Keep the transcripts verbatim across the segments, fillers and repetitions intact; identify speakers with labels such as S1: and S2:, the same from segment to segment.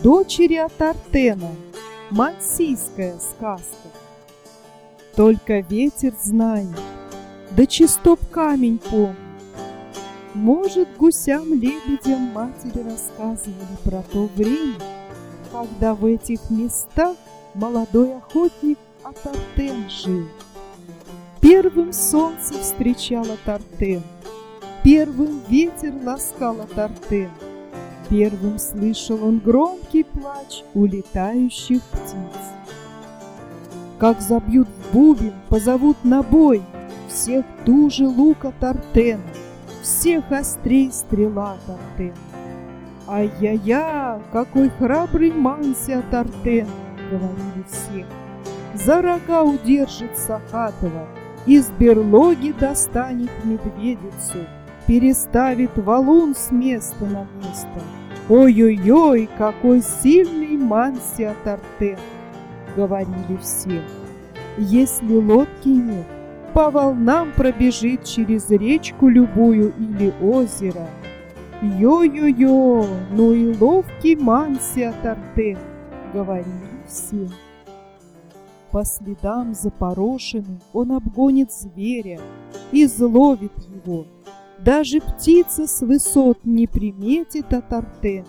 S1: Дочери Атартена. Мансийская сказка. Только ветер знает, да чистоп камень помнит. Может, гусям-лебедям матери рассказывали про то время, когда в этих местах молодой охотник Атартен жил. Первым солнце встречал Атартен, первым ветер ласкал Атартен, первым слышал он громкий плач улетающих птиц. Как забьют в бубен, позовут на бой, всех туже лук Атартена, всех острей стрела Атартена. Ай-я-я, какой храбрый Манси Атартен, говорили все. За рога удержит Сахатова, из берлоги достанет медведицу, переставит валун с места на место. Ой-ой-ой, какой сильный Манси Атартен, говорили все. Если лодки нет, по волнам пробежит через речку любую или озеро. Йо-йо-йо, ну и ловкий Манси Атартен, говорили все. По следам запорошенным он обгонит зверя, изловит его. Даже птица с высот не приметит Атартена.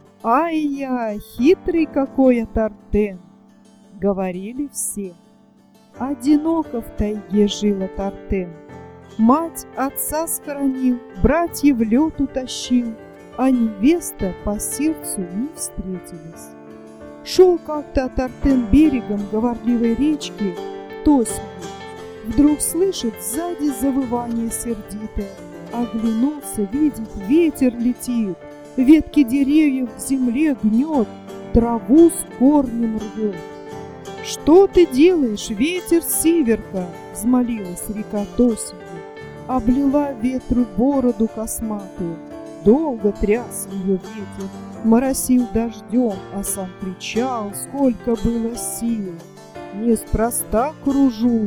S1: Ай-я, хитрый какой Атартен, говорили все. Одиноко в тайге жил Атартен. Мать отца схоронил, братьев в лед утащил, а невеста по сердцу не встретилась. Шел как-то Атартен берегом говорливой речки Тосьмы. Вдруг слышит сзади завывание сердитое. Оглянулся, видит, ветер летит, ветки деревьев в земле гнет, траву с корнем рвет. «Что ты делаешь, ветер сиверка?» — взмолилась река Тосьмы. Облила ветру бороду косматую, долго тряс ее ветер, моросил дождем, а сам кричал, сколько было сил. «Неспроста кружу,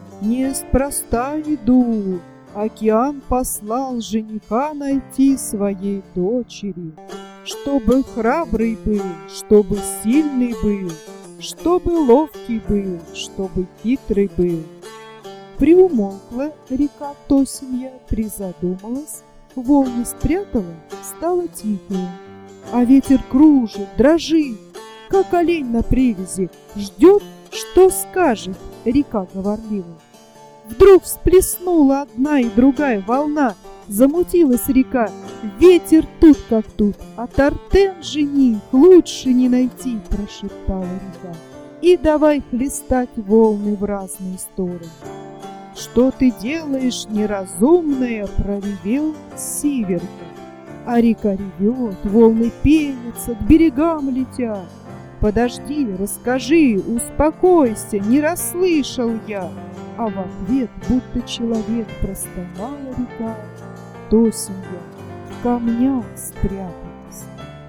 S1: неспроста иду, океан послал жениха найти своей дочери, чтобы храбрый был, чтобы сильный был, чтобы ловкий был, чтобы хитрый был». Приумолкла река Тосьмья, призадумалась, волны спрятала, стало тихо. А ветер кружит, дрожит, как олень на привязи, ждет, что скажет река говорливая. Вдруг всплеснула одна и другая волна, замутилась река, ветер тут как тут, Атартен жених лучше не найти, прошептала река. И давай хлестать волны в разные стороны. «Что ты делаешь, неразумная?» — проревел сиверка. А река ревет, волны пенятся, к берегам летят. «Подожди, расскажи, успокойся, не расслышал я!» А в ответ, будто человек, простонала река Тосьмья, в камнях спряталась.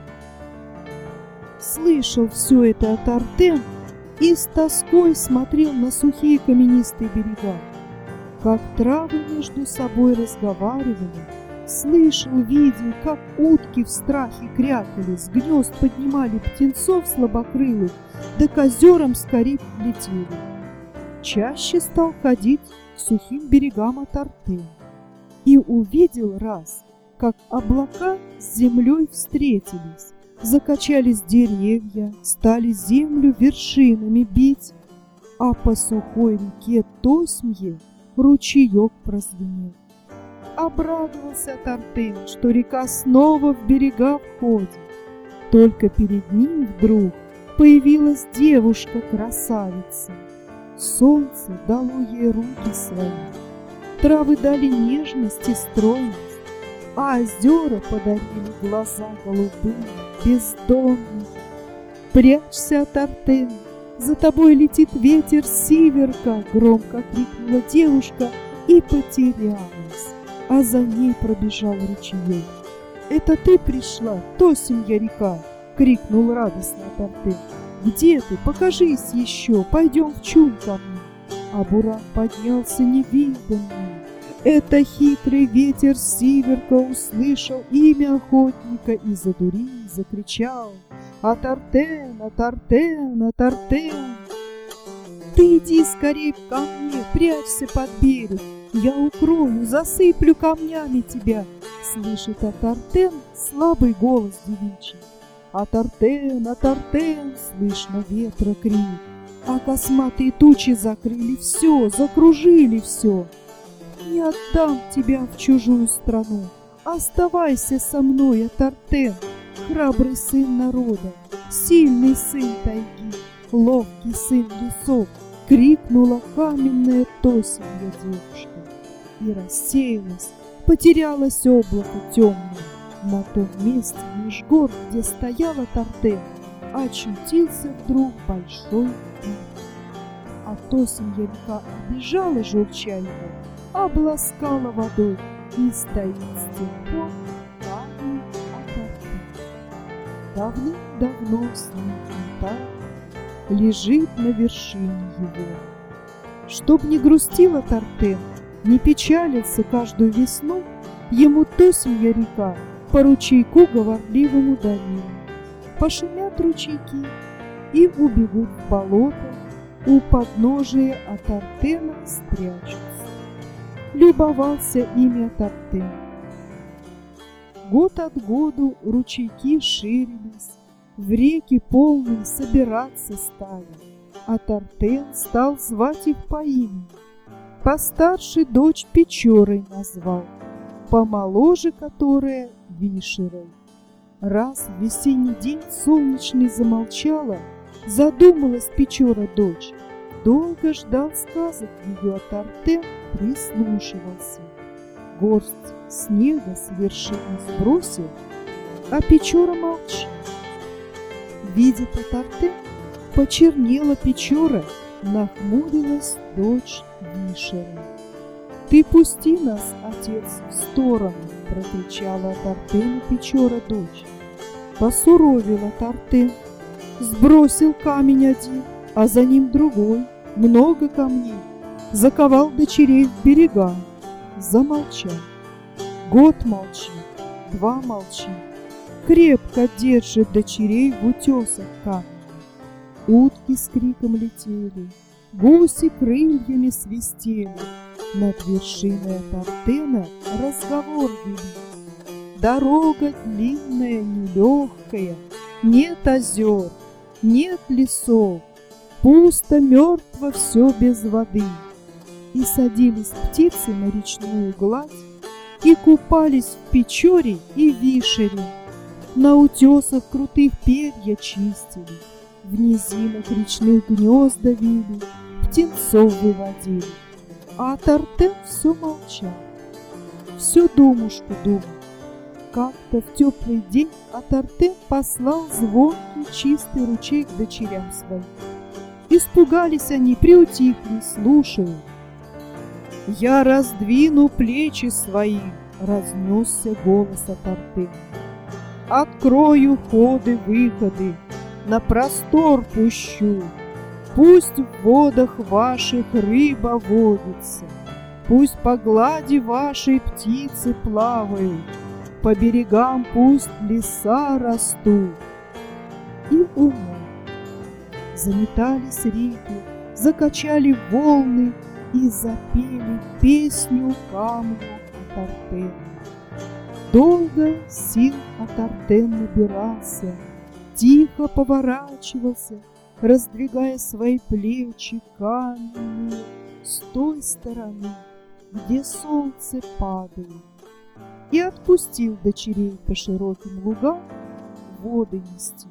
S1: Слышал все это Атартен и с тоской смотрел на сухие каменистые берега. Как травы между собой разговаривали, слышал, видел, как утки в страхе крякали, с гнезд поднимали птенцов слабокрылых, да к озерам скорее летели. Чаще стал ходить к сухим берегам Атартен и увидел раз, как облака с землей встретились, закачались деревья, стали землю вершинами бить, а по сухой реке Тосьмье ручеек прозвенел. Обрадовался Атартен, что река снова в берега входит. Только перед ним вдруг появилась девушка-красавица. Солнце дало ей руки свои, травы дали нежность и стройность, а озера подарили глаза голубые, бездонные. «Прячься, Атартен, за тобой летит ветер сиверка!» — громко крикнула девушка и потерялась, а за ней пробежал ручеек. «Это ты пришла, Тосьмья река!» — крикнул радостно Атартен. «Где ты? Покажись еще, пойдем в чум ко мне!» А буран поднялся невиданный. Это хитрый ветер сиверка услышал имя охотника и задурил, закричал: А Тартен, а Тартен, а Тартен. Ты иди скорей ко мне, прячься под берег, я укрою, засыплю камнями тебя. Слышит а Тартен слабый голос девичий. А Тартен, а Тартен, слышно ветра крик. А косматые тучи закрыли все, закружили все. Не отдам тебя в чужую страну, оставайся со мной, а Тартен, храбрый сын народа, сильный сын тайги, ловкий сын лесов. Крикнула каменная Тосинья девушка, и рассеялась, потерялось облако темное. На том месте меж гор, где стояла Тартен, очутился вдруг большой дым. А Тосинья река обежала журча его, обласкала водой, и стоит с тех пор камень о Тартен. Давным-давно снег тает, лежит на вершине его. Чтоб не грустила Тартен, не печалился каждую весну, ему Тосинья река по ручейку говорливому дарила. Пошумят ручейки и убегут в болото, у подножия от Тартена спрячутся. Любовался ими Тартен. Год от году ручейки ширились, в реки полные собираться стали, а Тартен стал звать их по имени. Постарше дочь Печорой назвал, помоложе которая Вишерой. Раз в весенний день солнечный замолчала, задумалась Печора дочь. Долго ждал сказок ее, а Тартен прислушивался. Горсть снега с вершины сбросил, а Печора молчит. Видит а Тартен, почернела Печора, нахмурилась дочь Вишера. «Ты пусти нас, отец, в сторону!» — прокричала Тартену Печора дочь. Посуровила Тартен, сбросил камень один, а за ним другой, много камней, заковал дочерей в берега, замолчал. Год молчит, два молчит, крепко держит дочерей в утесах камня. Утки с криком летели, гуси крыльями свистели, над вершиной Тартена разговор вели. Дорога длинная, нелегкая, нет озер, нет лесов, пусто, мертво все без воды. И садились птицы на речную гладь, и купались в Печоре и Вишере, на утесах крутых перья чистили, в низинах речных гнезда вили, птенцов выводили. А Тартен все молчал, все думушку думал. Как-то в теплый день а Тартен послал звонкий чистый ручей к дочерям своим. Испугались они, приутихли, слушают. «Я раздвину плечи свои», — разнесся голос а Тартена. «Открою ходы-выходы, на простор пущу. Пусть в водах ваших рыба водится, пусть по глади вашей птицы плавают, по берегам пусть леса растут». И умолк. Заметались реки, закачали волны и запели песню камню а Тартена. Долго сил а Тартен набирался, тихо поворачивался, раздвигая свои плечи каменные с той стороны, где солнце падает, и отпустил дочерей по широким лугам воды нести.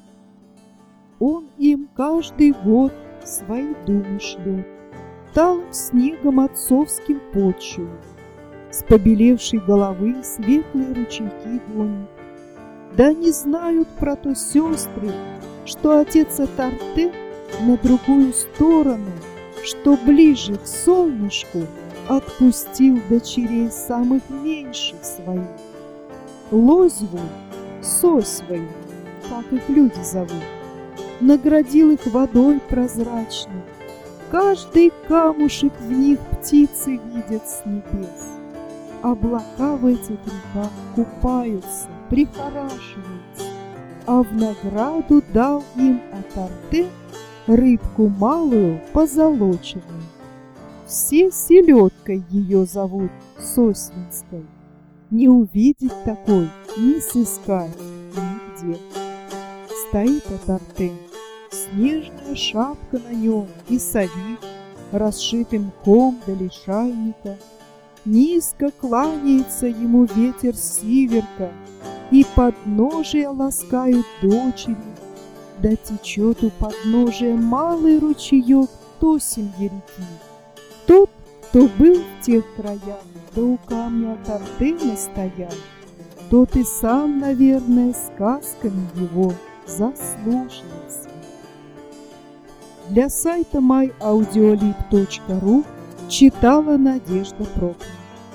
S1: Он им каждый год свои думы шлет, талым снегом отцовским почву, с побелевшей головы светлые ручейки гонят. Да не знают про то сестры, что отец а Тартен на другую сторону, что ближе к солнышку, отпустил дочерей самых меньших своих. Лозву, сосвой, как их люди зовут, наградил их водой прозрачной. Каждый камушек в них птицы видят с небес. Облака в этих реках купаются, прихорашиваются. а в награду дал им Атартен рыбку малую позолоченную. Все селедкой ее зовут Сосвинской. Не увидеть такой, не сыскать нигде. Стоит Атартен, снежная шапка на нем и совик, расшитым мхом до лишайника. Низко кланяется ему ветер сиверка, и подножия ласкают дочери, да течет у подножия малый ручеек Тосимьи реки. Тот, кто был в тех краях, да у камня Атартена стоял, тот и сам, наверное, сказками его заслушался. Для сайта май аудиолиб точка ру читала Надежда Прокофьева.